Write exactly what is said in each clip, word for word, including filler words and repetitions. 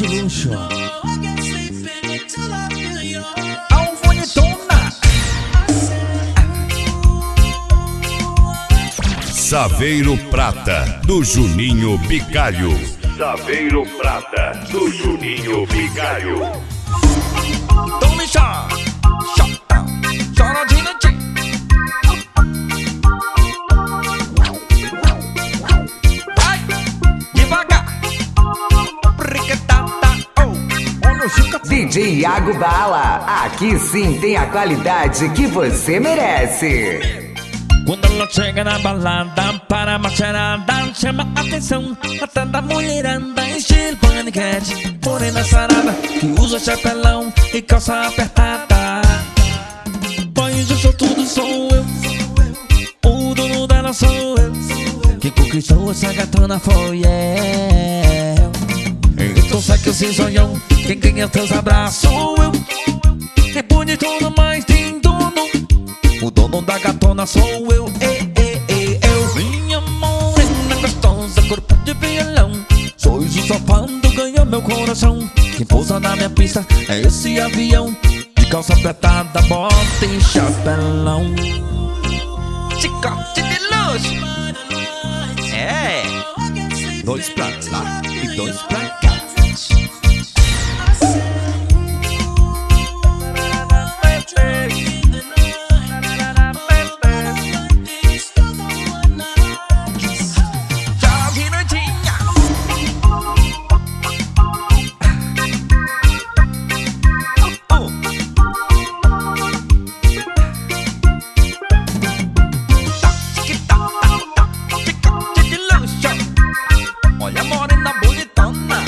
de luxo. Alfonetona. Saveiro Prata, do Juninho Bicalho. Saveiro Prata, do Juninho Bicalho. Então me chama, chama, chora de noite. Vai, devagar. Briquetata, oh. Olha o Chica. D J Iago Bala, aqui sim tem a qualidade que você merece. Quando ela chega na balada, para a macharada, chama a atenção até da mulherada, estilo paniquete, morena sarada, que usa chapelão e calça apertada. Pois eu sou tudo, sou eu, o dono dela sou eu, quem conquistou essa gatona foi eu. Então sai que eu sei sonhão, quem ganha teus abraços sou eu, é bonito mas tem dono. O dono da gatona sou eu, ei, ei, ei, eu. Minha morena gostosa, corpo de violão, sois o safado, ganhou meu coração. Quem pousa na minha pista é esse avião, de calça apertada, bota e chapelão. Chicote de luxo. É, dois pra lá e dois pra cá. Olha a morena bonitona.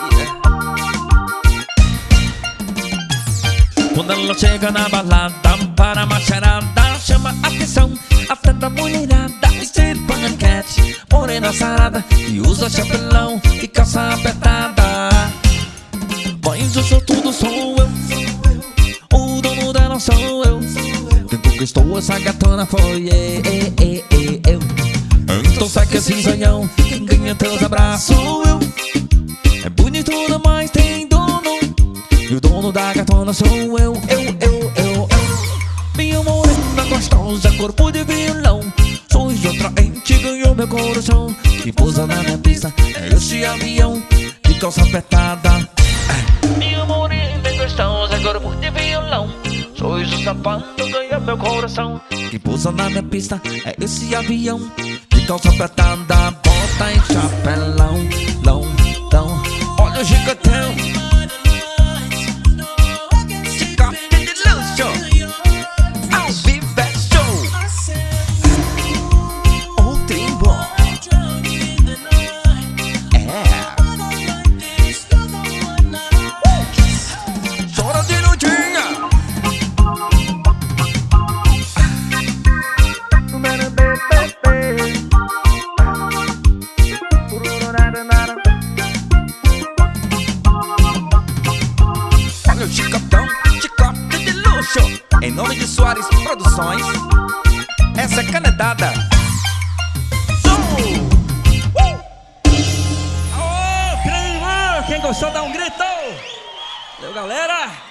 Quando ela chega na balada, para a macharada, chama a atenção até da mulherada, estilo paniquete, morena sarada, que usa chapelão e calça apertada. Mas eu sou tudo, sou eu, o dono dela sou eu, quem conquistou essa gatona foi eu. Então sai que esse sonhão, quem ganha teus abraços sou eu, é bonito mas tem dono, e o dono da gatona sou eu, eu, eu, eu, eu. Minha morena gostosa, corpo de violão, sois atraente, ganhou meu coração. Quem pousa na minha pista é esse avião, de calça apertada. Minha morena gostosa, corpo de violão, sois o sapato, ganhou meu coração. Quem pousa na minha pista é esse avião, de calça apertada, bota e chapelão, lão, lão. Olha o gigantão. Chicote de luxo. Ao vivo é show. O trembo. É. Chora de notinha. Olha o chicotão, chicote de luxo. Em nome de Soares Produções, essa é canetada. Uh! Ô, quem gostou dá um grito. Valeu, galera.